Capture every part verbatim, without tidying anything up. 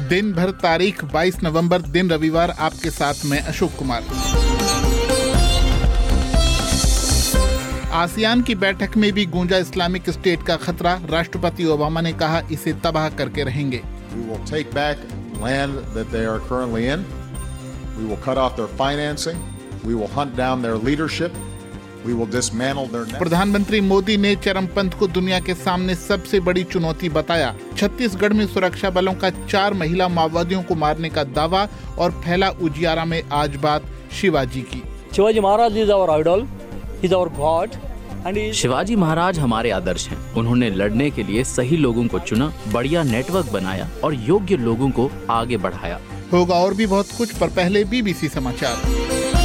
दिन भर तारीख बाईस नवंबर, दिन रविवार, आपके साथ मैं अशोक कुमार। आसियान की बैठक में भी गूंजा इस्लामिक स्टेट का खतरा। राष्ट्रपति ओबामा ने कहा, इसे तबाह करके रहेंगे। We will take back land that they are currently in. We will cut off their financing. We will hunt down their leadership. We will dismantle their network. प्रधानमंत्री मोदी ने चरमपंथ को दुनिया के सामने सबसे बड़ी चुनौती बताया। छत्तीसगढ़ में सुरक्षा बलों का चार महिला माओवादियों को मारने का दावा और फैला उजियारा में आज बात शिवाजी की। Shivaji Maharaj is our idol, is our god. Shivaji Maharaj हमारे आदर्श हैं। उन्होंने लड़ने के लिए सही लोगों को चुना, बढ़िया नेटवर्क बनाया और योग्य लोगों को आगे बढ़ाया। होगा और भी बहुत कुछ, पर पहले बीबीसी समाचार।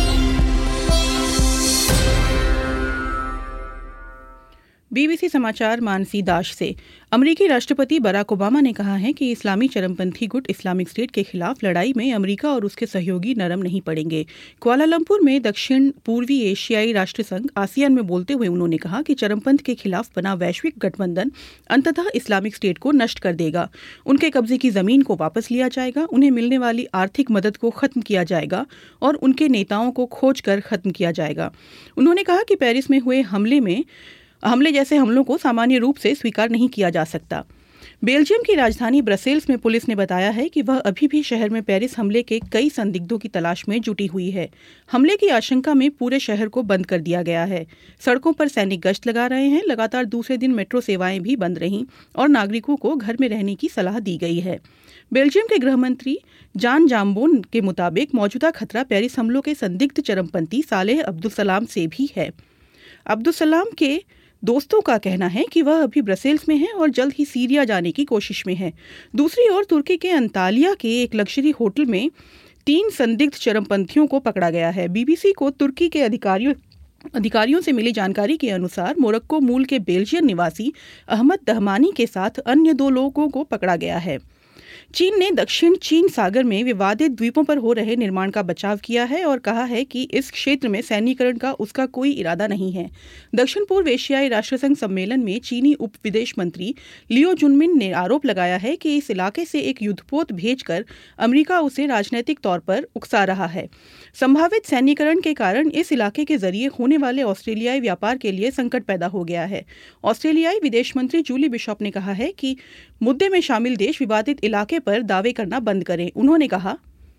बीबीसी समाचार मानसी दाश से। अमेरिकी राष्ट्रपति बराक ओबामा ने कहा है कि इस्लामी चरमपंथी गुट इस्लामिक स्टेट के खिलाफ लड़ाई में अमेरिका और उसके सहयोगी नरम नहीं पड़ेंगे। कुआलालंपुर में दक्षिण पूर्वी एशियाई राष्ट्र संघ आसियान में बोलते हुए उन्होंने कहा कि चरमपंथ के खिलाफ बना वैश्विक गठबंधन अंततः इस्लामिक स्टेट को नष्ट कर देगा। उनके कब्जे की जमीन को वापस लिया जाएगा, उन्हें मिलने वाली आर्थिक मदद को खत्म किया जाएगा और उनके नेताओं को खोज कर खत्म किया जाएगा। उन्होंने कहा कि पेरिस में हुए हमले में हमले जैसे हमलों को सामान्य रूप से स्वीकार नहीं किया जा सकता। बेल्जियम की राजधानी ब्रसेल्स में पुलिस ने बताया है कि वह अभी भी शहर में पेरिस हमले के कई संदिग्धों की तलाश में जुटी हुई है। हमले की आशंका में पूरे शहर को बंद कर दिया गया है। सड़कों पर सैनिक गश्त लगा रहे हैं। लगातार दूसरे दिन मेट्रो सेवाएं भी बंद रहीं और नागरिकों को घर में रहने की सलाह दी गई है। बेल्जियम के गृह मंत्री जान जाम्बोन के मुताबिक मौजूदा खतरा पेरिस हमलों के संदिग्ध चरमपंथी सालेह अब्दुल सलाम से भी है। अब्दुल सलाम के दोस्तों का कहना है कि वह अभी ब्रसेल्स में है और जल्द ही सीरिया जाने की कोशिश में है। दूसरी ओर तुर्की के अंतालिया के एक लग्जरी होटल में तीन संदिग्ध चरमपंथियों को पकड़ा गया है। बीबीसी को तुर्की के अधिकारियों अधिकारियों से मिली जानकारी के अनुसार मोरक्को मूल के बेल्जियन निवासी अहमद दहमानी के साथ अन्य दो लोगों को पकड़ा गया है। चीन ने दक्षिण चीन सागर में विवादित द्वीपों पर हो रहे निर्माण का बचाव किया है और कहा है कि इस क्षेत्र में सैन्यीकरण का उसका कोई इरादा नहीं है। दक्षिण पूर्व एशियाई राष्ट्रसंघ सम्मेलन में चीनी उप विदेश मंत्री लियो जुनमिन ने आरोप लगाया है कि इस इलाके से एक युद्धपोत भेजकर अमेरिका उसे राजनीतिक तौर पर उकसा रहा है। संभावित सैन्यीकरण के कारण इस इलाके के जरिए होने वाले ऑस्ट्रेलियाई व्यापार के लिए संकट पैदा हो गया है। ऑस्ट्रेलियाई विदेश मंत्री जूली बिशप ने कहा है कि मुद्दे में शामिल देश विवादित इलाके पर दावे करना बंद करें। उन्होंने कहा,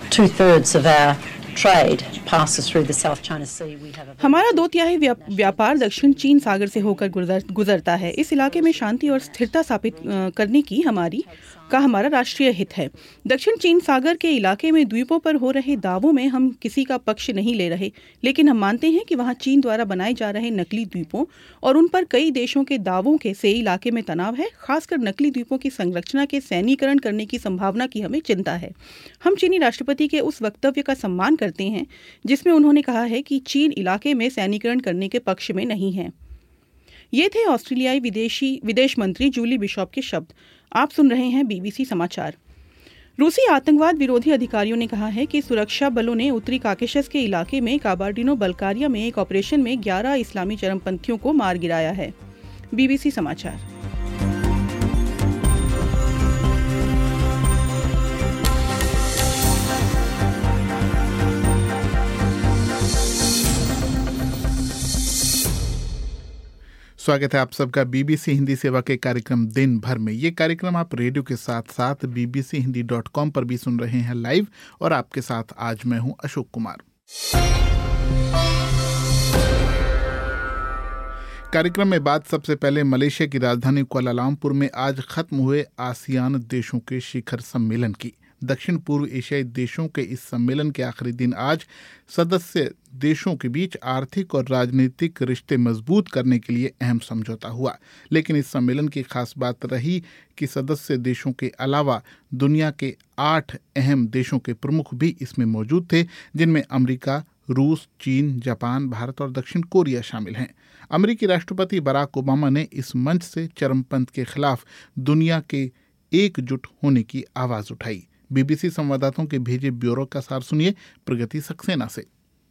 हमारा दो तिहाई व्यापार दक्षिण चीन सागर से होकर गुजर, गुजरता है। इस इलाके में शांति और स्थिरता स्थापित करने की हमारी का हमारा राष्ट्रीय हित है। दक्षिण चीन सागर के इलाके में द्वीपों पर हो रहे दावों में हम किसी का पक्ष नहीं ले रहे, लेकिन हम मानते हैं कि वहां चीन द्वारा बनाए जा रहे नकली द्वीपों और उन पर कई देशों के दावों के से इलाके में तनाव है। खासकर नकली द्वीपों की संरचना के सैन्यीकरण करने की संभावना की हमें चिंता है। हम चीनी राष्ट्रपति के उस वक्तव्य का सम्मान करते हैं जिसमें उन्होंने कहा है कि चीन इलाके में सैन्यीकरण करने के पक्ष में नहीं है। ये थे ऑस्ट्रेलियाई विदेशी विदेश मंत्री जूली बिशप के शब्द। आप सुन रहे हैं बीबीसी समाचार। रूसी आतंकवाद विरोधी अधिकारियों ने कहा है कि सुरक्षा बलों ने उत्तरी काकेशस के इलाके में काबार्डिनो बल्कारिया में एक ऑपरेशन में ग्यारह इस्लामी चरमपंथियों को मार गिराया है। बीबीसी समाचार। स्वागत है आप सबका बीबीसी हिंदी सेवा के कार्यक्रम दिन भर में। ये कार्यक्रम आप रेडियो के साथ साथ बीबीसी हिंदी डॉट कॉम पर भी सुन रहे हैं लाइव, और आपके साथ आज मैं हूं अशोक कुमार। कार्यक्रम में बात सबसे पहले मलेशिया की राजधानी कुआलालंपुर में आज खत्म हुए आसियान देशों के शिखर सम्मेलन की। दक्षिण पूर्व एशियाई देशों के इस सम्मेलन के आखिरी दिन आज सदस्य देशों के बीच आर्थिक और राजनीतिक रिश्ते मजबूत करने के लिए अहम समझौता हुआ। लेकिन इस सम्मेलन की खास बात रही कि सदस्य देशों के अलावा दुनिया के आठ अहम देशों के प्रमुख भी इसमें मौजूद थे, जिनमें अमेरिका, रूस, चीन, जापान, भारत और दक्षिण कोरिया शामिल हैं। अमेरिकी राष्ट्रपति बराक ओबामा ने इस मंच से चरमपंथ के खिलाफ दुनिया के एकजुट होने की आवाज उठाई। बीबीसी संवाददाताओं के भेजे ब्यूरो का सार सुनिए प्रगति सक्सेना से।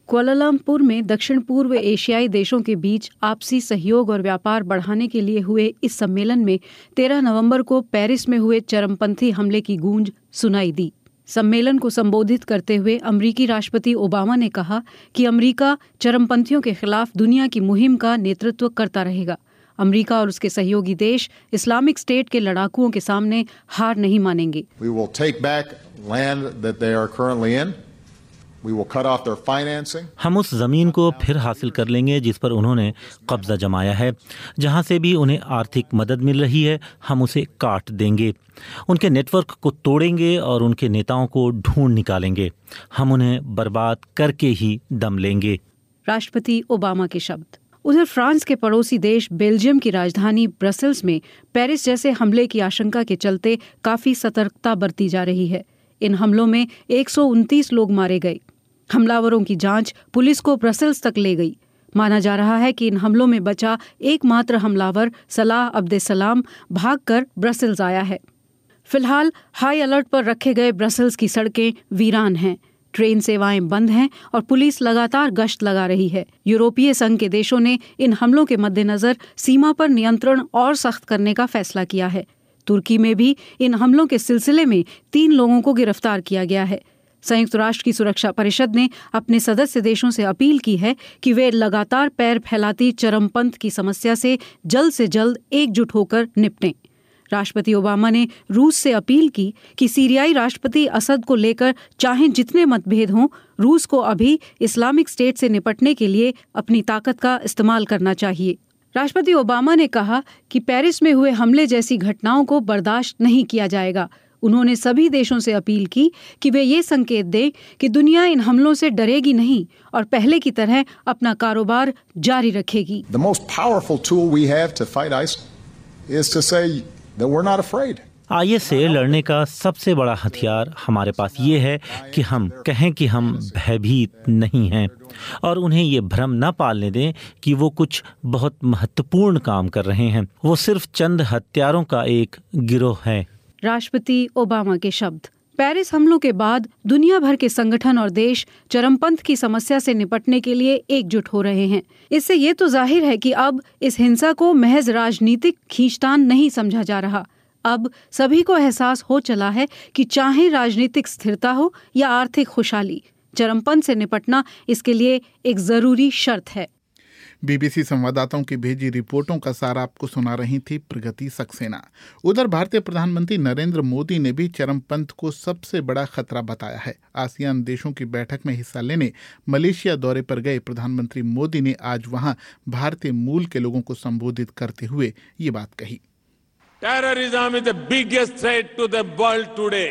कुआलालंपुर में दक्षिण पूर्व एशियाई देशों के बीच आपसी सहयोग और व्यापार बढ़ाने के लिए हुए इस सम्मेलन में तेरह नवंबर को पेरिस में हुए चरमपंथी हमले की गूंज सुनाई दी। सम्मेलन को संबोधित करते हुए अमेरिकी राष्ट्रपति ओबामा ने कहा कि अमेरिका चरमपंथियों के खिलाफ दुनिया की मुहिम का नेतृत्व करता रहेगा। अमेरिका और उसके सहयोगी देश इस्लामिक स्टेट के लड़ाकुओं के सामने हार नहीं मानेंगे। We will take back land that they are currently in. We will cut off their financing. हम उस जमीन को फिर हासिल कर लेंगे जिस पर उन्होंने कब्जा जमाया है। जहां से भी उन्हें आर्थिक मदद मिल रही है, हम उसे काट देंगे। उनके नेटवर्क को तोड़ेंगे और उनके नेताओं को ढूंढ निकालेंगे। हम उन्हें बर्बाद करके ही दम लेंगे। राष्ट्रपति ओबामा के शब्द। उधर फ्रांस के पड़ोसी देश बेल्जियम की राजधानी ब्रसेल्स में पेरिस जैसे हमले की आशंका के चलते काफी सतर्कता बरती जा रही है। इन हमलों में एक सौ उनतीस लोग मारे गए। हमलावरों की जांच पुलिस को ब्रसेल्स तक ले गई। माना जा रहा है कि इन हमलों में बचा एकमात्र हमलावर सलाह अब्देसलाम भागकर ब्रसेल्स आया है। फिलहाल हाई अलर्ट पर रखे गए ब्रसेल्स की सड़कें वीरान हैं। ट्रेन सेवाएं बंद हैं और पुलिस लगातार गश्त लगा रही है। यूरोपीय संघ के देशों ने इन हमलों के मद्देनजर सीमा पर नियंत्रण और सख्त करने का फैसला किया है। तुर्की में भी इन हमलों के सिलसिले में तीन लोगों को गिरफ्तार किया गया है। संयुक्त राष्ट्र की सुरक्षा परिषद ने अपने सदस्य देशों से अपील की है कि वे लगातार पैर फैलाती चरमपंथ की समस्या से जल्द से जल्द एकजुट होकर निपटें। राष्ट्रपति ओबामा ने रूस से अपील की कि सीरियाई राष्ट्रपति असद को लेकर चाहे जितने मतभेद हों, रूस को अभी इस्लामिक स्टेट से निपटने के लिए अपनी ताकत का इस्तेमाल करना चाहिए। राष्ट्रपति ओबामा ने कहा कि पेरिस में हुए हमले जैसी घटनाओं को बर्दाश्त नहीं किया जाएगा। उन्होंने सभी देशों से अपील की कि वे ये संकेत दें कि दुनिया इन हमलों से डरेगी नहीं और पहले की तरह अपना कारोबार जारी रखेगी। The most powerful tool we have to fight ISIS is to say that we're not afraid. IS से लड़ने का सबसे बड़ा हथियार हमारे पास ये है कि हम कहें कि हम भयभीत नहीं हैं और उन्हें ये भ्रम न पालने दें कि वो कुछ बहुत महत्वपूर्ण काम कर रहे हैं। वो सिर्फ चंद हत्यारों का एक गिरोह है। राष्ट्रपति ओबामा के शब्द। पेरिस हमलों के बाद दुनिया भर के संगठन और देश चरमपंथ की समस्या से निपटने के लिए एकजुट हो रहे हैं। इससे ये तो जाहिर है कि अब इस हिंसा को महज राजनीतिक खींचतान नहीं समझा जा रहा। अब सभी को एहसास हो चला है कि चाहे राजनीतिक स्थिरता हो या आर्थिक खुशहाली, चरमपंथ से निपटना इसके लिए एक जरूरी शर्त है। बीबीसी संवाददाताओं की भेजी रिपोर्टों का सारा आपको सुना रही थी प्रगति सक्सेना। उधर भारतीय प्रधानमंत्री नरेंद्र मोदी ने भी चरमपंथ को सबसे बड़ा खतरा बताया है। आसियान देशों की बैठक में हिस्सा लेने मलेशिया दौरे पर गए प्रधानमंत्री मोदी ने आज वहां भारतीय मूल के लोगों को संबोधित करते हुए ये बात कही। Terrorism is the biggest threat to the world today.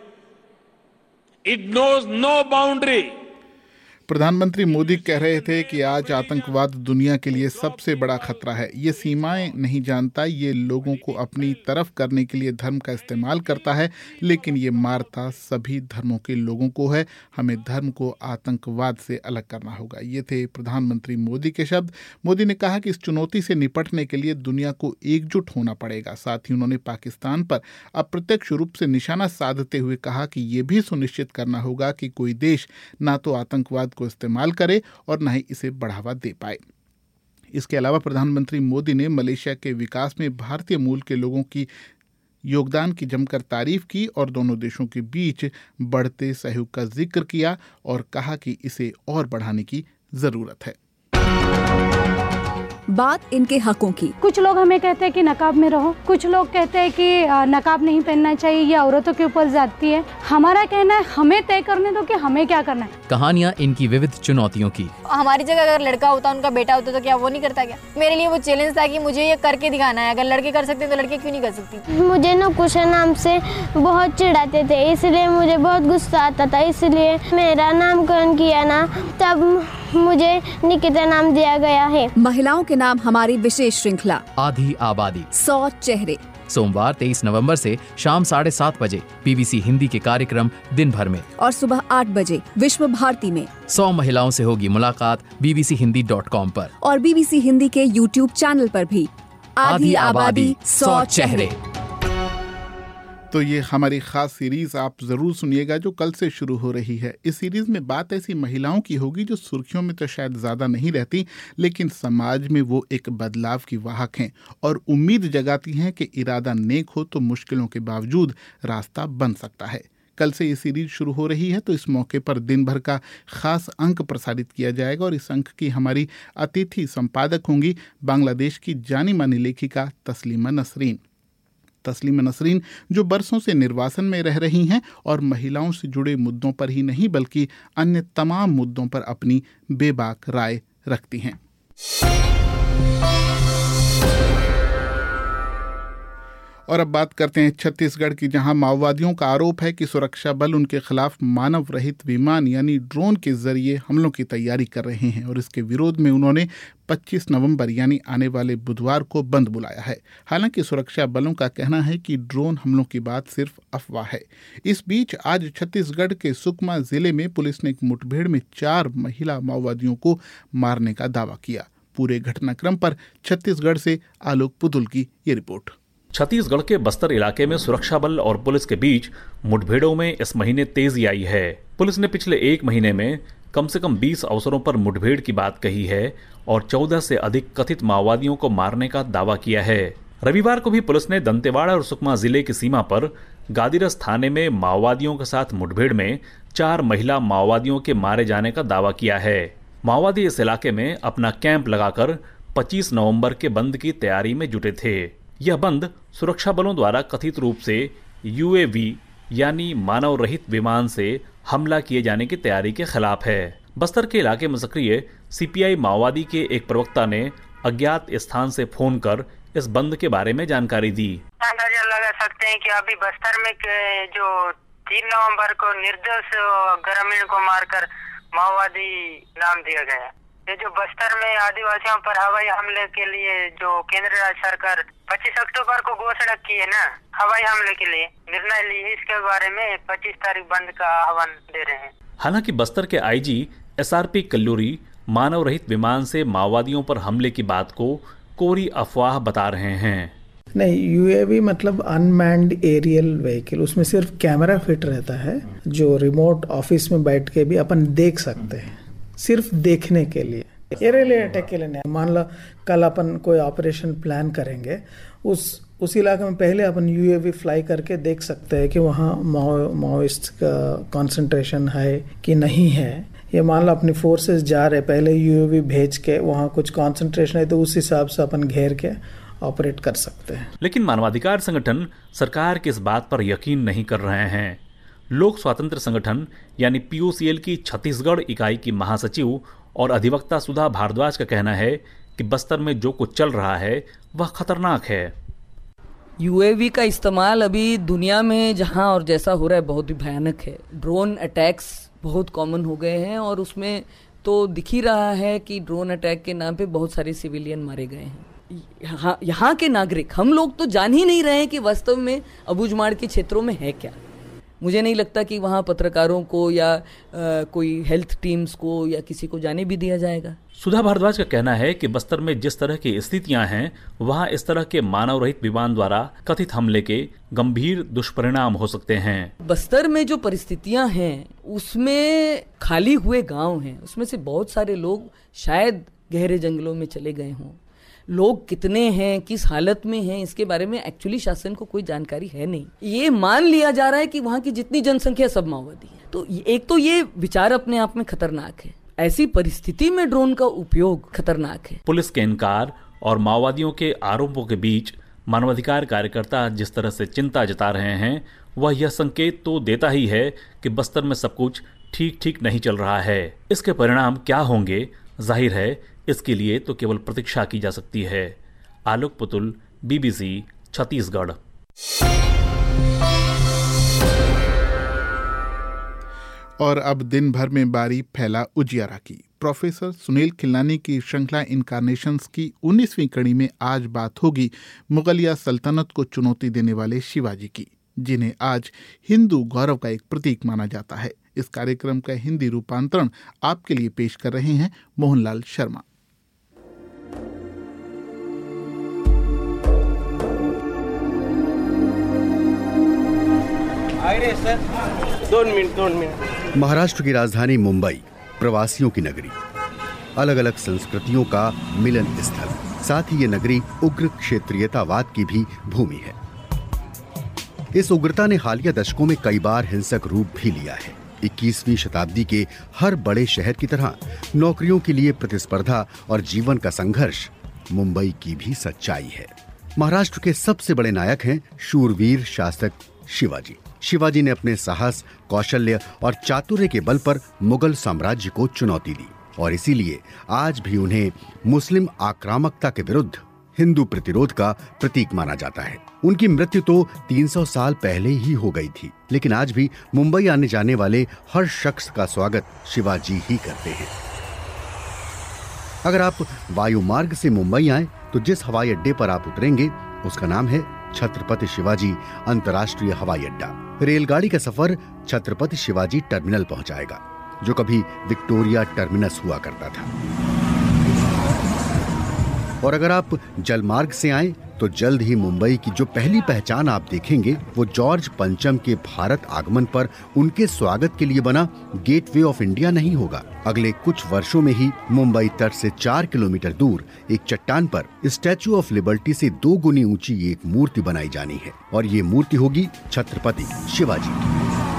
It knows no boundary. प्रधानमंत्री मोदी कह रहे थे कि आज आतंकवाद दुनिया के लिए सबसे बड़ा खतरा है। ये सीमाएं नहीं जानता, ये लोगों को अपनी तरफ करने के लिए धर्म का इस्तेमाल करता है, लेकिन ये मारता सभी धर्मों के लोगों को है। हमें धर्म को आतंकवाद से अलग करना होगा। ये थे प्रधानमंत्री मोदी के शब्द। मोदी ने कहा कि इस चुनौती से निपटने के लिए दुनिया को एकजुट होना पड़ेगा। साथ ही उन्होंने पाकिस्तान पर अप्रत्यक्ष रूप से निशाना साधते हुए कहा कि ये भी सुनिश्चित करना होगा कि कोई देश ना तो आतंकवाद को इस्तेमाल करे और न ही इसे बढ़ावा दे पाए। इसके अलावा प्रधानमंत्री मोदी ने मलेशिया के विकास में भारतीय मूल के लोगों की योगदान की जमकर तारीफ की और दोनों देशों के बीच बढ़ते सहयोग का जिक्र किया और कहा कि इसे और बढ़ाने की जरूरत है। बात इनके हकों की। कुछ लोग हमें कहते हैं कि नकाब में रहो, कुछ लोग कहते हैं कि नकाब नहीं पहनना चाहिए, ये औरतों के ऊपर जाती है। हमारा कहना है हमें तय करने दो कि हमें क्या करना है। कहानियाँ इनकी विविध चुनौतियों की। हमारी जगह अगर लड़का होता, उनका बेटा होता तो क्या वो नहीं करता क्या? मेरे लिए वो चैलेंज था कि मुझे ये करके दिखाना है। अगर लड़के कर सकते तो लड़के क्यों नहीं कर सकती? मुझे ना कुशन नाम से बहुत चिढ़ाते थे, इसलिए मुझे बहुत गुस्सा आता था। इसलिए मेरा नामकरण किया ना, तब मुझे निकिता नाम दिया गया है। महिलाओं के नाम हमारी विशेष श्रृंखला आधी आबादी सौ चेहरे, सोमवार तेईस नवंबर से शाम साढ़े सात बजे बीबीसी हिंदी के कार्यक्रम दिन भर में और सुबह आठ बजे विश्व भारती में। सौ महिलाओं से होगी मुलाकात बीबीसी हिंदी डॉट कॉम पर और बीबीसी हिंदी के यूट्यूब चैनल पर भी। आधी आबादी सौ चेहरे। तो ये हमारी खास सीरीज आप जरूर सुनिएगा जो कल से शुरू हो रही है। इस सीरीज में बात ऐसी महिलाओं की होगी जो सुर्खियों में तो शायद ज्यादा नहीं रहती, लेकिन समाज में वो एक बदलाव की वाहक हैं और उम्मीद जगाती हैं कि इरादा नेक हो तो मुश्किलों के बावजूद रास्ता बन सकता है। कल से ये सीरीज शुरू हो रही है, तो इस मौके पर दिन भर का खास अंक प्रसारित किया जाएगा और इस अंक की हमारी अतिथि संपादक होंगी बांग्लादेश की जानी मानी लेखिका तस्लीमा नसरीन। तस्लीमा नसरीन जो बरसों से निर्वासन में रह रही हैं और महिलाओं से जुड़े मुद्दों पर ही नहीं बल्कि अन्य तमाम मुद्दों पर अपनी बेबाक राय रखती हैं। और अब बात करते हैं छत्तीसगढ़ की, जहां माओवादियों का आरोप है कि सुरक्षा बल उनके खिलाफ मानव रहित विमान यानी ड्रोन के जरिए हमलों की तैयारी कर रहे हैं और इसके विरोध में उन्होंने पच्चीस नवंबर यानी आने वाले बुधवार को बंद बुलाया है। हालांकि सुरक्षा बलों का कहना है कि ड्रोन हमलों की बात सिर्फ अफवाह है। इस बीच आज छत्तीसगढ़ के सुकमा जिले में पुलिस ने एक मुठभेड़ में चार महिला माओवादियों को मारने का दावा किया। पूरे घटनाक्रम पर छत्तीसगढ़ से आलोक पुतुल की ये रिपोर्ट। छत्तीसगढ़ के बस्तर इलाके में सुरक्षा बल और पुलिस के बीच मुठभेड़ों में इस महीने तेजी आई है। पुलिस ने पिछले एक महीने में कम से कम बीस अवसरों पर मुठभेड़ की बात कही है और चौदह से अधिक कथित माओवादियों को मारने का दावा किया है। रविवार को भी पुलिस ने दंतेवाड़ा और सुकमा जिले की सीमा पर गादीरस थाने में माओवादियों के साथ मुठभेड़ में चार महिला माओवादियों के मारे जाने का दावा किया है। माओवादी इस इलाके में अपना कैंप लगाकर पच्चीस नवंबर के बंद की तैयारी में जुटे थे। यह बंद सुरक्षा बलों द्वारा कथित रूप से यूएवी यानी मानव रहित विमान से हमला किए जाने की तैयारी के खिलाफ है। बस्तर के इलाके में सक्रिय सीपीआई माओवादी के एक प्रवक्ता ने अज्ञात स्थान से फोन कर इस बंद के बारे में जानकारी दी। अंदाजा लगा सकते हैं कि अभी बस्तर में जो तीन नवंबर को निर्दोष ग्रामीण को मारकर माओवादी नाम दिया गया, ये जो बस्तर में आदिवासियों पर हवाई हमले के लिए जो केंद्र राज्य सरकार पच्चीस अक्टूबर को घोषणा की है ना, हवाई हमले के लिए निर्णय ली है, इसके बारे में पच्चीस तारीख बंद का आह्वान दे रहे हैं। हालांकि बस्तर के आईजी एसआरपी कल्लूरी मानव रहित विमान से माओवादियों पर हमले की बात को कोरी अफवाह बता रहे हैं। नहीं, यूएवी मतलब अनमैन्ड एरियल व्हीकल, उसमें सिर्फ कैमरा फिट रहता है जो रिमोट ऑफिस में बैठ के भी अपन देख सकते हैं, सिर्फ देखने के लिए, एरियल अटैक के लिए नहीं। मान लो कल अपन कोई ऑपरेशन प्लान करेंगे, उस उस इलाके में पहले अपन यूएवी फ्लाई करके देख सकते हैं कि वहाँ माओ माओइस्ट का कंसंट्रेशन है कि नहीं है। ये मान लो अपनी फोर्सेस जा रहे, पहले यूएवी भेज के वहाँ कुछ कंसंट्रेशन है तो उस हिसाब से अपन घेर के ऑपरेट कर सकते हैं। लेकिन मानवाधिकार संगठन सरकार की इस बात पर यकीन नहीं कर रहे हैं। लोक स्वातंत्र संगठन यानी पीओसीएल की छत्तीसगढ़ इकाई की महासचिव और अधिवक्ता सुधा भारद्वाज का कहना है कि बस्तर में जो कुछ चल रहा है वह खतरनाक है। यूएवी का इस्तेमाल अभी दुनिया में जहां और जैसा हो रहा है बहुत ही भयानक है। ड्रोन अटैक्स बहुत कॉमन हो गए हैं और उसमें तो दिख ही रहा है कि ड्रोन अटैक के नाम पे बहुत सारे सिविलियन मारे गए हैं। यहाँ यहाँ के नागरिक, हम लोग तो जान ही नहीं रहे हैं कि वास्तव में अबूझमाड़ के क्षेत्रों में है क्या। मुझे नहीं लगता कि वहाँ पत्रकारों को या आ, कोई हेल्थ टीम्स को या किसी को जाने भी दिया जाएगा। सुधा भारद्वाज का कहना है कि बस्तर में जिस तरह की स्थितियां हैं वहाँ इस तरह के मानव रहित विमान द्वारा कथित हमले के गंभीर दुष्परिणाम हो सकते हैं। बस्तर में जो परिस्थितियां हैं उसमें खाली हुए गांव हैं, उसमें से बहुत सारे लोग शायद गहरे जंगलों में चले गए हों। लोग कितने हैं, किस हालत में हैं, इसके बारे में एक्चुअली शासन को कोई जानकारी है नहीं। ये मान लिया जा रहा है कि वहाँ की जितनी जनसंख्या सब माओवादी है। तो एक तो ये विचार अपने आप में खतरनाक है। ऐसी परिस्थिति में ड्रोन का उपयोग खतरनाक है। पुलिस के इनकार और माओवादियों के आरोपों के बीच मानवाधिकार कार्यकर्ता जिस तरह से चिंता जता रहे हैं वह यह संकेत तो देता ही है कि बस्तर में सब कुछ ठीक ठीक नहीं चल रहा है। इसके परिणाम क्या होंगे जाहिर है इसके लिए तो केवल प्रतीक्षा की जा सकती है। आलोक पुतुल, बीबीसी, छत्तीसगढ़। और अब दिन भर में बारी फैला उजियारा की। प्रोफेसर सुनील खिलनानी की श्रृंखला इनकारनेशंस की उन्नीसवीं कड़ी में आज बात होगी मुगलिया सल्तनत को चुनौती देने वाले शिवाजी की, जिन्हें आज हिंदू गौरव का एक प्रतीक माना जाता है। इस कार्यक्रम का हिंदी रूपांतरण आपके लिए पेश कर रहे हैं मोहनलाल शर्मा। दोन मिनट दोन मिनट महाराष्ट्र की राजधानी मुंबई प्रवासियों की नगरी, अलग अलग संस्कृतियों का मिलन स्थल, साथ ही ये नगरी उग्र क्षेत्रीयतावाद की भी भूमि है। इस उग्रता ने हालिया दशकों में कई बार हिंसक रूप भी लिया है। इक्कीसवीं शताब्दी के हर बड़े शहर की तरह नौकरियों के लिए प्रतिस्पर्धा और जीवन का संघर्ष मुंबई की भी सच्चाई है। महाराष्ट्र के सबसे बड़े नायक हैं शूरवीर शासक शिवाजी। शिवाजी ने अपने साहस, कौशल्य और चातुर्य के बल पर मुगल साम्राज्य को चुनौती दी और इसीलिए आज भी उन्हें मुस्लिम आक्रामकता के विरुद्ध हिंदू प्रतिरोध का प्रतीक माना जाता है। उनकी मृत्यु तो तीन सौ साल पहले ही हो गई थी, लेकिन आज भी मुंबई आने जाने वाले हर शख्स का स्वागत शिवाजी ही करते हैं। अगर आप वायु मार्ग से मुंबई आए तो जिस हवाई अड्डे पर आप उतरेंगे उसका नाम है छत्रपति शिवाजी अंतर्राष्ट्रीय हवाई अड्डा। रेलगाड़ी का सफर छत्रपति शिवाजी टर्मिनल पहुंचाएगा, जो कभी विक्टोरिया टर्मिनस हुआ करता था। और अगर आप जल मार्ग से आए तो जल्द ही मुंबई की जो पहली पहचान आप देखेंगे वो जॉर्ज पंचम के भारत आगमन पर उनके स्वागत के लिए बना गेटवे ऑफ इंडिया नहीं होगा। अगले कुछ वर्षों में ही मुंबई तट से चार किलोमीटर दूर एक चट्टान पर स्टैचू ऑफ लिबर्टी से दो गुनी ऊंची एक मूर्ति बनाई जानी है और ये मूर्ति होगी छत्रपति शिवाजी की।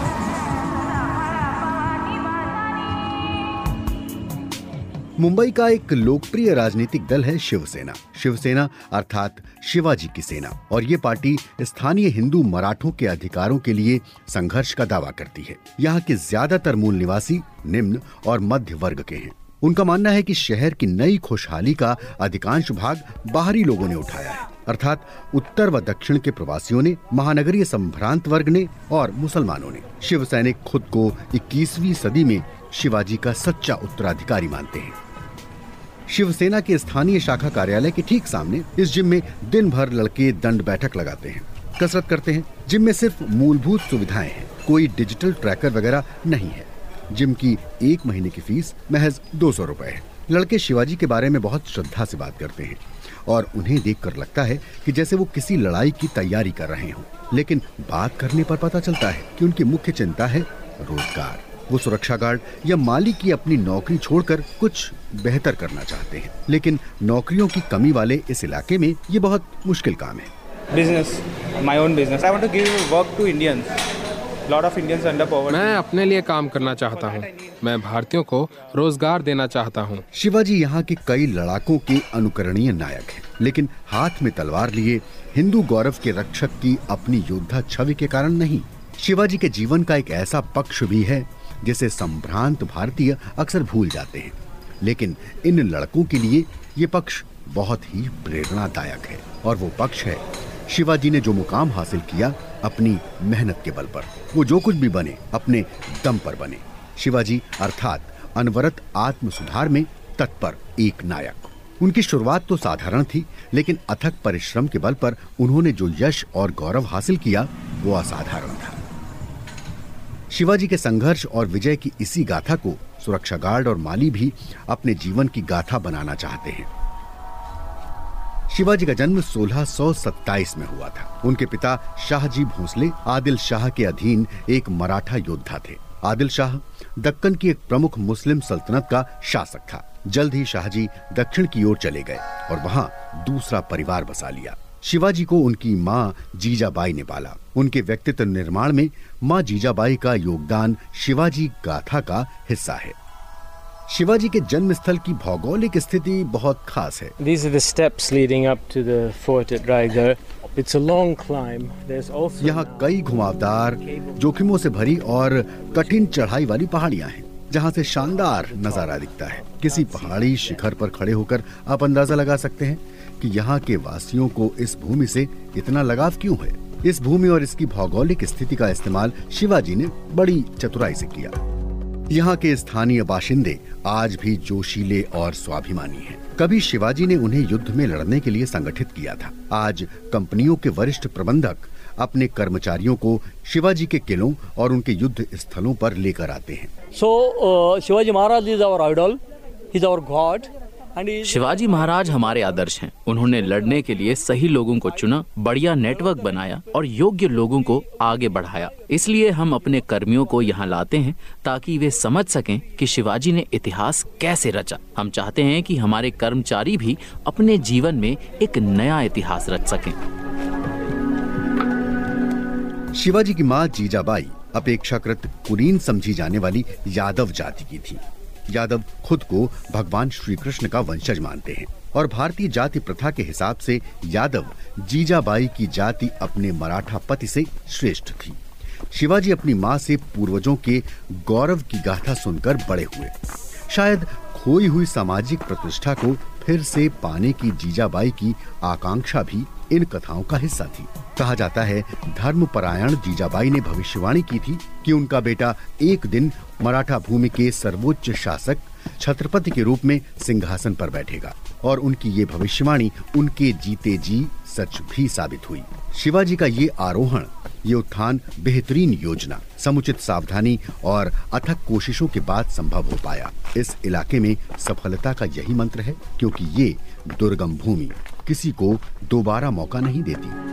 मुंबई का एक लोकप्रिय राजनीतिक दल है शिवसेना। शिवसेना अर्थात शिवाजी की सेना, और ये पार्टी स्थानीय हिंदू मराठों के अधिकारों के लिए संघर्ष का दावा करती है। यहाँ के ज्यादातर मूल निवासी निम्न और मध्य वर्ग के हैं। उनका मानना है कि शहर की नई खुशहाली का अधिकांश भाग बाहरी लोगों ने उठाया है, अर्थात उत्तर व दक्षिण के प्रवासियों ने, महानगरीय संभ्रांत वर्ग ने और मुसलमानों ने। शिव सैनिक खुद को इक्कीसवीं सदी में शिवाजी का सच्चा उत्तराधिकारी मानते हैं। शिवसेना के स्थानीय शाखा कार्यालय के ठीक सामने इस जिम में दिन भर लड़के दंड बैठक लगाते हैं, कसरत करते हैं। जिम में सिर्फ मूलभूत सुविधाएं हैं, कोई डिजिटल ट्रैकर वगैरह नहीं है। जिम की एक महीने की फीस महज दो सौ रुपए है। लड़के शिवाजी के बारे में बहुत श्रद्धा से बात करते हैं और उन्हें देखकर लगता है कि जैसे वो किसी लड़ाई की तैयारी कर रहे हों, लेकिन बात करने पर पता चलता है कि उनकी मुख्य चिंता है रोजगार। वो सुरक्षा गार्ड या माली की अपनी नौकरी छोड़कर कुछ बेहतर करना चाहते हैं, लेकिन नौकरियों की कमी वाले इस इलाके में ये बहुत मुश्किल काम है। Business, my own business. I want to give work to Indians. Lot of Indians under poverty. मैं अपने लिए काम करना चाहता हूँ। मैं भारतीयों को रोजगार देना चाहता हूँ। शिवाजी यहाँ के कई लड़ाकों के अनुकरणीय नायक हैं, लेकिन हाथ में तलवार लिए हिंदू गौरव के रक्षक की अपनी योद्धा छवि के कारण नहीं। शिवाजी के जीवन का एक ऐसा पक्ष भी है जिसे संभ्रांत भारतीय अक्सर भूल जाते हैं, लेकिन इन लड़कों के लिए ये पक्ष बहुत ही प्रेरणादायक है। और वो पक्ष है शिवाजी ने जो मुकाम हासिल किया अपनी मेहनत के बल पर। वो जो कुछ भी बने अपने दम पर बने। शिवाजी अर्थात अनवरत आत्म सुधार में तत्पर एक नायक। उनकी शुरुआत तो साधारण थी, लेकिन अथक परिश्रम के बल पर उन्होंने जो यश और गौरव हासिल किया वो असाधारण था। शिवाजी के संघर्ष और विजय की इसी गाथा को सुरक्षा गार्ड और माली भी अपने जीवन की गाथा बनाना चाहते हैं। शिवाजी का जन्म सोलह सौ सत्ताईस में हुआ था। उनके पिता शाहजी भोसले आदिल शाह के अधीन एक मराठा योद्धा थे। आदिल शाह दक्कन की एक प्रमुख मुस्लिम सल्तनत का शासक था। जल्द ही शाहजी दक्षिण की ओर चले गए और वहां दूसरा परिवार बसा लिया। शिवाजी को उनकी माँ जीजाबाई ने पाला। उनके व्यक्तित्व निर्माण में माँ जीजाबाई का योगदान शिवाजी गाथा का हिस्सा है। शिवाजी के जन्म स्थल की भौगोलिक स्थिति बहुत खास है। These are the steps leading up to the fort at Raigad. It's a long climb. There's also यहाँ कई घुमावदार, जोखिमों से भरी और कठिन चढ़ाई वाली पहाड़ियाँ हैं, जहाँ से शानदार नजारा दिखता है। किसी पहाड़ी शिखर पर खड़े होकर आप अंदाजा लगा सकते हैं कि यहाँ के वासियों को इस भूमि से इतना लगाव क्यों है। इस भूमि और इसकी भौगोलिक स्थिति का इस्तेमाल शिवाजी ने बड़ी चतुराई से किया। यहाँ के स्थानीय बाशिंदे आज भी जोशीले और स्वाभिमानी हैं। कभी शिवाजी ने उन्हें युद्ध में लड़ने के लिए संगठित किया था। आज कंपनियों के वरिष्ठ प्रबंधक अपने कर्मचारियों को शिवाजी के किलों और उनके युद्ध स्थलों पर लेकर आते हैं। So, Shivaji Maharaj is our idol, he is our god. Shivaji Maharaj हमारे आदर्श हैं। उन्होंने लड़ने के लिए सही लोगों को चुना, बढ़िया नेटवर्क बनाया और योग्य लोगों को आगे बढ़ाया। इसलिए हम अपने कर्मियों को यहाँ लाते हैं ताकि वे समझ सकें कि शिवाजी ने इतिहास कैसे रचा। हम चाहते हैं कि हमारे कर्मचारी भी अपने जीवन में एक नया इतिहास रच सकें। शिवाजी की मां जीजाबाई अपेक्षाकृत कुलीन समझी जाने वाली यादव जाति की थी। यादव खुद को भगवान श्री कृष्ण का वंशज मानते हैं और भारतीय जाति प्रथा के हिसाब से यादव जीजाबाई की जाति अपने मराठा पति से श्रेष्ठ थी। शिवाजी अपनी मां से पूर्वजों के गौरव की गाथा सुनकर बड़े हुए। शायद खोई हुई सामाजिक प्रतिष्ठा को फिर से पाने की जीजाबाई की आकांक्षा भी इन कथाओं का हिस्सा थी। कहा जाता है धर्मपरायण जीजाबाई ने भविष्यवाणी की थी कि उनका बेटा एक दिन मराठा भूमि के सर्वोच्च शासक छत्रपति के रूप में सिंहासन पर बैठेगा और उनकी ये भविष्यवाणी उनके जीते जी सच भी साबित हुई। शिवाजी का ये आरोहण, ये उत्थान बेहतरीन योजना, समुचित सावधानी और अथक कोशिशों के बाद संभव हो पाया। इस इलाके में सफलता का यही मंत्र है, क्योंकि ये दुर्गम भूमि किसी को दोबारा मौका नहीं देती।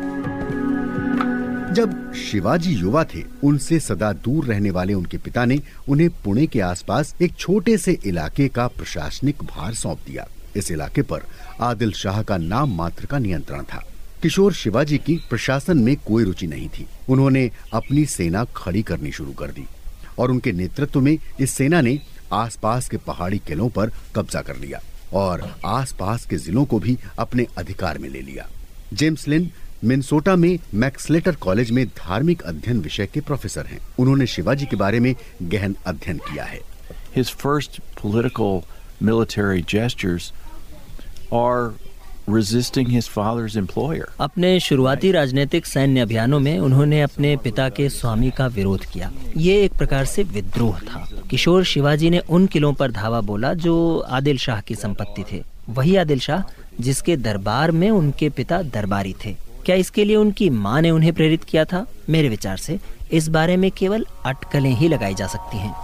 जब शिवाजी युवा थे, उनसे सदा दूर रहने वाले उनके पिता ने उन्हें पुणे के आसपास एक छोटे से इलाके का प्रशासनिक भार सौंप दिया। इस इलाके पर आदिल शाह का नाम मात्र का नियंत्रण था। किशोर शिवाजी की प्रशासन में कोई रुचि नहीं थी। उन्होंने अपनी सेना खड़ी करनी शुरू कर दी और उनके नेतृत्व में इस सेना ने आसपास के पहाड़ी किलों पर कब्जा कर लिया और आसपास के जिलों को भी अपने अधिकार में ले लिया। जेम्स लिन मिनेसोटा में मैक्सलेटर कॉलेज में धार्मिक अध्ययन विषय के प्रोफेसर हैं। उन्होंने शिवाजी के बारे में गहन अध्ययन किया है। His first political military gestures are resisting his father's employer. अपने शुरुआती राजनीतिक सैन्य अभियानों में उन्होंने अपने पिता के स्वामी का विरोध किया। ये एक प्रकार से विद्रोह था। किशोर शिवाजी ने उन किलों पर धावा बोला जो आदिल शाह की संपत्ति थे। वही आदिल शाह जिसके दरबार में उनके पिता दरबारी थे। क्या इसके लिए उनकी मां ने उन्हें प्रेरित किया था? मेरे विचार से इस बारे में केवल अटकलें ही लगाई जा सकती हैं।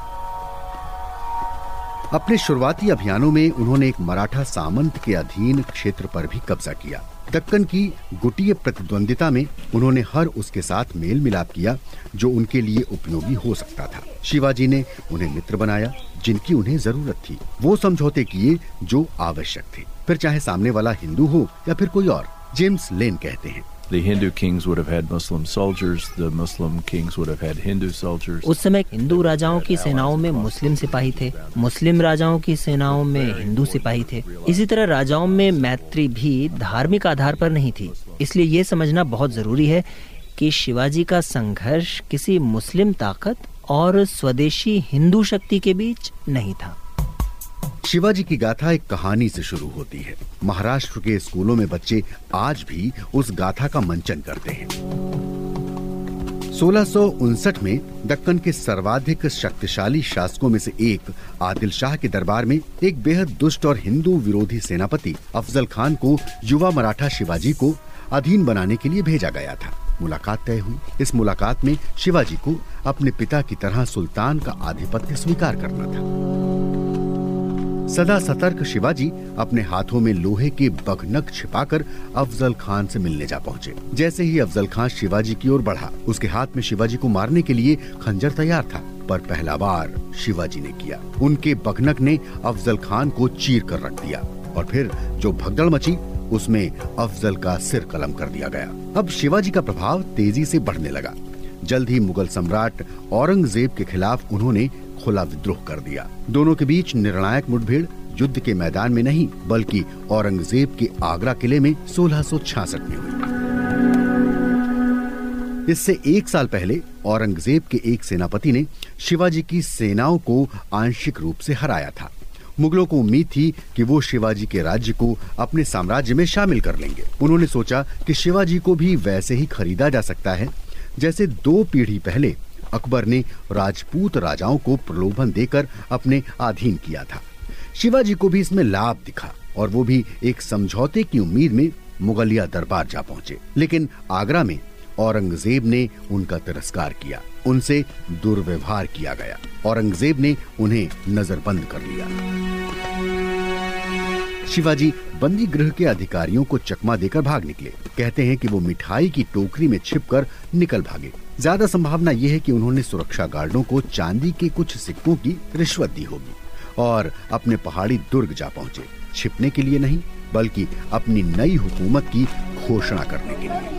अपने शुरुआती अभियानों में उन्होंने एक मराठा सामंत के अधीन क्षेत्र पर भी कब्जा किया। दक्कन की गुटीय प्रतिद्वंदिता में उन्होंने हर उसके साथ मेल मिलाप किया जो उनके लिए उपयोगी हो सकता था। शिवाजी ने उन्हें मित्र बनाया जिनकी उन्हें जरूरत थी। वो समझौते किए जो आवश्यक थे, फिर चाहे सामने वाला हिंदू हो या फिर कोई और। जेम्स लेन कहते हैं, The Hindu kings would have had Muslim soldiers, the Muslim kings would have had Hindu soldiers. उस समय हिंदू राजाओं की सेनाओं में मुस्लिम सिपाही थे, मुस्लिम राजाओं की सेनाओं में हिंदू सिपाही थे। इसी तरह राजाओं में मैत्री भी धार्मिक आधार पर नहीं थी। इसलिए ये समझना बहुत जरूरी है कि शिवाजी का संघर्ष किसी मुस्लिम ताकत और स्वदेशी हिंदू शक्ति के बीच नहीं था। शिवाजी की गाथा एक कहानी से शुरू होती है। महाराष्ट्र के स्कूलों में बच्चे आज भी उस गाथा का मंचन करते हैं। सोलह सौ उनसठ में दक्कन के सर्वाधिक शक्तिशाली शासकों में से एक आदिल शाह के दरबार में एक बेहद दुष्ट और हिंदू विरोधी सेनापति अफजल खान को युवा मराठा शिवाजी को अधीन बनाने के लिए भेजा गया था। मुलाकात तय हुई। इस मुलाकात में शिवाजी को अपने पिता की तरह सुल्तान का आधिपत्य स्वीकार करना था। सदा सतर्क शिवाजी अपने हाथों में लोहे के बघनक छिपाकर अफजल खान से मिलने जा पहुंचे। जैसे ही अफजल खान शिवाजी की ओर बढ़ा, उसके हाथ में शिवाजी को मारने के लिए खंजर तैयार था, पर पहला बार शिवाजी ने किया। उनके बघनक ने अफजल खान को चीर कर रख दिया और फिर जो भगदड़ मची उसमें अफजल का सिर कलम कर दिया गया। अब शिवाजी का प्रभाव तेजी से बढ़ने लगा। जल्द ही मुगल सम्राट औरंगजेब के खिलाफ उन्होंने खुला विद्रोह कर दिया। दोनों के बीच निर्णायक मुठभेड़ युद्ध के मैदान में नहीं बल्कि औरंगजेब के आगरा किले में सोलह सौ छियासठ में हुई। इससे एक साल पहले औरंगजेब के एक सेनापति ने शिवाजी की सेनाओं को आंशिक रूप से हराया था। मुगलों को उम्मीद थी कि वो शिवाजी के राज्य को अपने साम्राज्य में शामिल कर लेंगे। उन्होंने सोचा कि शिवाजी को भी वैसे ही खरीदा जा सकता है जैसे दो पीढ़ी पहले अकबर ने राजपूत राजाओं को प्रलोभन देकर अपने अधीन किया था। शिवाजी को भी इसमें लाभ दिखा और वो भी एक समझौते की उम्मीद में मुगलिया दरबार जा पहुंचे। लेकिन आगरा में औरंगजेब ने उनका तिरस्कार किया, उनसे दुर्व्यवहार किया गया। औरंगजेब ने उन्हें नजरबंद कर लिया। शिवाजी बंदी गृह के अधिकारियों को चकमा देकर भाग निकले। कहते हैं कि वो मिठाई की टोकरी में छिपकर निकल भागे। ज्यादा संभावना ये है कि उन्होंने सुरक्षा गार्डों को चांदी के कुछ सिक्कों की रिश्वत दी होगी और अपने पहाड़ी दुर्ग जा पहुँचे, छिपने के लिए नहीं बल्कि अपनी नई हुकूमत की घोषणा करने के लिए।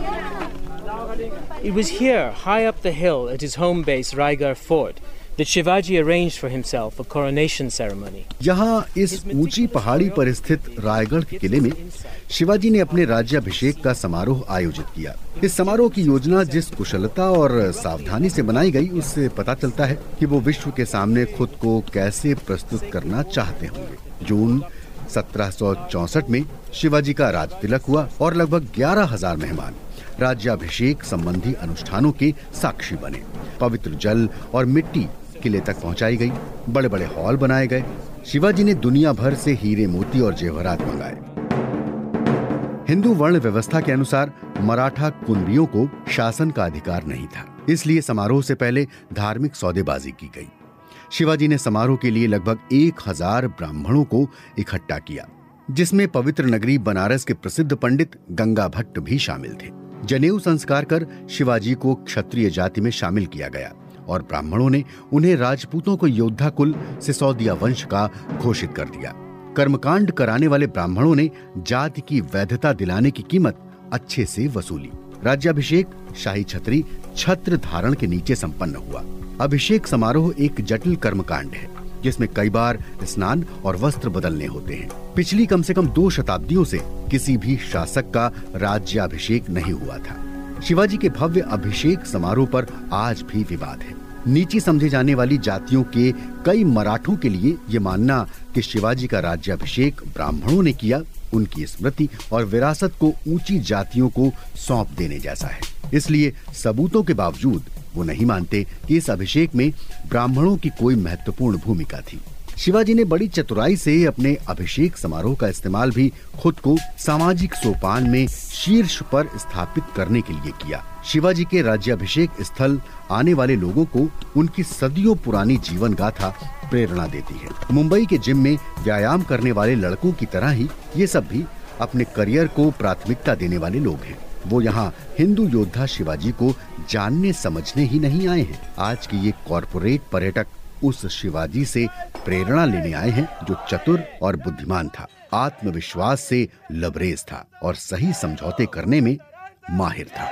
It was here, high up the hill at his home base, Raigarh Fort, that Shivaji arranged for himself a coronation ceremony. यहाँ इस ऊंची पहाड़ी पर स्थित रायगढ़ के किले में शिवाजी ने अपने राज्याभिषेक का समारोह आयोजित किया। इस समारोह की योजना जिस कुशलता और सावधानी से बनाई गई, उससे पता चलता है कि वो विश्व के सामने खुद को कैसे प्रस्तुत करना चाहते होंगे। जून सत्रह सौ चौसठ में शिवाजी का राज तिलक हुआ और लगभग ग्यारह हजार मेहमान राज्याभिषेक संबंधी अनुष्ठानों के साक्षी बने। पवित्र जल और मिट्टी किले तक पहुंचाई गई, बड़े बड़े हॉल बनाए गए। शिवाजी ने दुनिया भर से हीरे मोती और जेवरात मंगाए। हिंदू वर्ण व्यवस्था के अनुसार मराठा कुंबियों को शासन का अधिकार नहीं था, इसलिए समारोह से पहले धार्मिक सौदेबाजी की गई। शिवाजी ने समारोह के लिए लगभग एक हजार ब्राह्मणों को इकट्ठा किया, जिसमें पवित्र नगरी बनारस के प्रसिद्ध पंडित गंगा भट्ट भी शामिल थे। जनेऊ संस्कार कर शिवाजी को क्षत्रिय जाति में शामिल किया गया और ब्राह्मणों ने उन्हें राजपूतों को योद्धा कुल सिसोदिया वंश का घोषित कर दिया। कर्मकांड कराने वाले ब्राह्मणों ने जाति की वैधता दिलाने की कीमत अच्छे से वसूली। राज्याभिषेक शाही छतरी छत्र धारण के नीचे संपन्न हुआ। अभिषेक समारोह एक जटिल कर्मकांड है जिसमें कई बार स्नान और वस्त्र बदलने होते हैं। पिछली कम से कम दो शताब्दियों से किसी भी शासक का राज्याभिषेक नहीं हुआ था। शिवाजी के भव्य अभिषेक समारोह पर आज भी विवाद है। नीची समझे जाने वाली जातियों के कई मराठों के लिए ये मानना कि शिवाजी का राज्याभिषेक ब्राह्मणों ने किया, उनकी स्मृति और विरासत को ऊंची जातियों को सौंप देने जैसा है। इसलिए सबूतों के बावजूद वो नहीं मानते कि इस अभिषेक में ब्राह्मणों की कोई महत्वपूर्ण भूमिका थी। शिवाजी ने बड़ी चतुराई से अपने अभिषेक समारोह का इस्तेमाल भी खुद को सामाजिक सोपान में शीर्ष पर स्थापित करने के लिए किया। शिवाजी के राज्याभिषेक स्थल आने वाले लोगों को उनकी सदियों पुरानी जीवन गाथा प्रेरणा देती है। मुंबई के जिम में व्यायाम करने वाले लड़कों की तरह ही ये सब भी अपने करियर को प्राथमिकता देने वाले लोग हैं। वो यहाँ हिंदू योद्धा शिवाजी को जानने समझने ही नहीं आए हैं। आज के ये कॉर्पोरेट पर्यटक उस शिवाजी से प्रेरणा लेने आए हैं जो चतुर और बुद्धिमान था, आत्मविश्वास से लबरेज था और सही समझौते करने में माहिर था।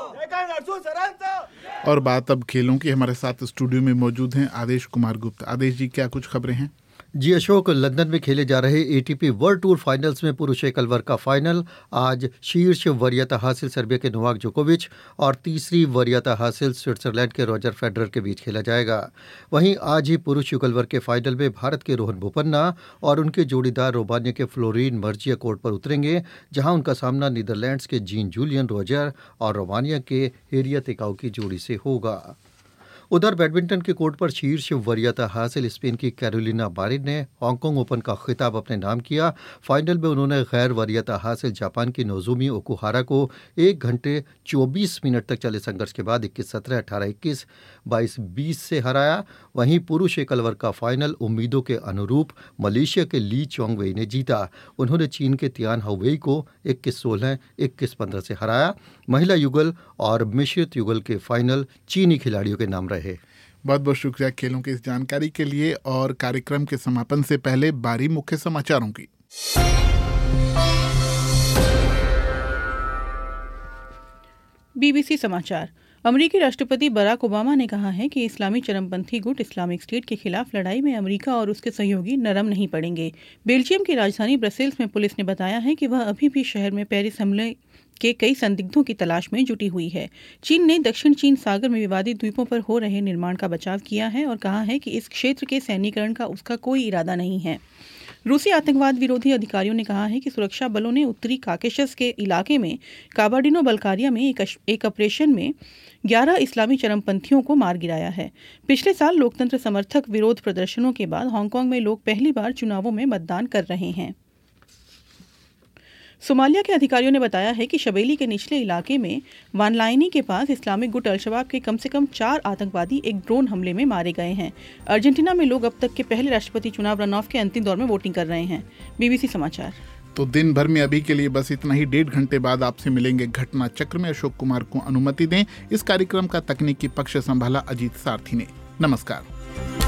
और बात अब खेलों की। हमारे साथ स्टूडियो में मौजूद हैं आदेश कुमार गुप्ता। आदेश जी, क्या कुछ खबरें हैं? जी अशोक, लंदन में खेले जा रहे एटीपी वर्ल्ड टूर फाइनल्स में पुरुष एकल वर्ग का फाइनल आज शीर्ष वरीयता हासिल सर्बिया के नोवाक जोकोविच और तीसरी वरीयता हासिल स्विट्जरलैंड के रॉजर फेडरर के बीच खेला जाएगा। वहीं आज ही पुरुष युगल वर्ग के फाइनल में भारत के रोहन बोपन्ना और उनके जोड़ीदार रोमानिया के फ्लोरिन मर्जिया कोर्ट पर उतरेंगे, जहां उनका सामना नीदरलैंड्स के जीन जूलियन रोजर और रोमानिया के हेरिया तेकाउ की जोड़ी से होगा। उधर बैडमिंटन के कोर्ट पर शीर्ष वरीयता हासिल स्पेन की कैरोलिना मारिन ने हांगकांग ओपन का खिताब अपने नाम किया। फाइनल में उन्होंने गैर वरीयता हासिल जापान की नोजोमी ओकुहारा को एक घंटे चौबीस मिनट तक चले संघर्ष के बाद इक्कीस सत्रह, अठारह इक्कीस, बाईस बीस से हराया। वहीं पुरुष एकल वर्ग का फाइनल उम्मीदों के अनुरूप मलेशिया के ली चोंग वेई ने जीता। उन्होंने चीन के तियान हाउवेई को इक्कीस सोलह, इक्कीस पंद्रह से हराया। महिला युगल और मिश्रित युगल के फाइनल चीनी खिलाड़ियों के नाम रहे। बहुत बहुत शुक्रिया खेलों की इस जानकारी के लिए। और कार्यक्रम के समापन से पहले बारी मुख्य समाचारों की। बीबीसी समाचार। अमेरिकी राष्ट्रपति बराक ओबामा ने कहा है कि इस्लामी चरमपंथी गुट इस्लामिक स्टेट के खिलाफ लड़ाई में अमेरिका और उसके सहयोगी नरम नहीं पड़ेंगे। बेल्जियम की राजधानी ब्रसेल्स में पुलिस ने बताया है कि वह अभी भी शहर में पेरिस हमले के कई संदिग्धों की तलाश में जुटी हुई है। चीन ने दक्षिण चीन सागर में विवादित द्वीपों पर हो रहे निर्माण का बचाव किया है और कहा है कि इस क्षेत्र के सैन्यीकरण का उसका कोई इरादा नहीं है। रूसी आतंकवाद विरोधी अधिकारियों ने कहा है कि सुरक्षा बलों ने उत्तरी काकेशस के इलाके में काबार्डिनो बल्कारिया में एक, एक ऑपरेशन में ग्यारह इस्लामी चरमपंथियों को मार गिराया है। पिछले साल लोकतंत्र समर्थक विरोध प्रदर्शनों के बाद हांगकांग में लोग पहली बार चुनावों में मतदान कर रहे हैं। सोमालिया के अधिकारियों ने बताया है कि शबेली के निचले इलाके में वानलाइनी के पास इस्लामिक गुट अल-शबाब के कम से कम चार आतंकवादी एक ड्रोन हमले में मारे गए हैं। अर्जेंटीना में लोग अब तक के पहले राष्ट्रपति चुनाव रन ऑफ के अंतिम दौर में वोटिंग कर रहे हैं। बीबीसी समाचार। तो दिन भर में अभी के लिए बस इतना ही। डेढ़ घंटे बाद आपसे मिलेंगे घटना चक्र में। अशोक कुमार को अनुमति दें। इस कार्यक्रम का तकनीकी पक्ष संभाला अजीत सारथी ने। नमस्कार।